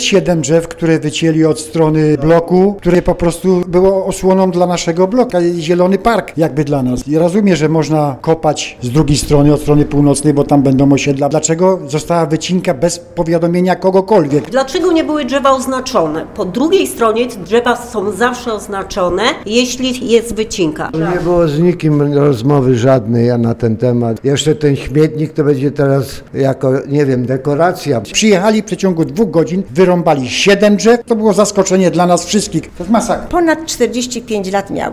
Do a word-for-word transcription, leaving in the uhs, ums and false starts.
Siedem drzew, które wycięli od strony bloku, które po prostu było osłoną dla naszego bloku. Zielony park jakby dla nas. I rozumiem, że można kopać z drugiej strony, od strony północnej, bo tam będą osiedla. Dlaczego została wycinka bez powiadomienia kogokolwiek? Dlaczego nie były drzewa oznaczone? Po drugiej stronie drzewa są zawsze oznaczone, jeśli jest wycinka. Nie było z nikim rozmowy żadnej na ten temat. Jeszcze ten śmietnik to będzie teraz jako, nie wiem, dekoracja. Przyjechali w przeciągu dwóch godzin, wyrąbali siedem drzew. To było zaskoczenie dla nas wszystkich. To jest masakra. Ponad czterdzieści pięć lat miał.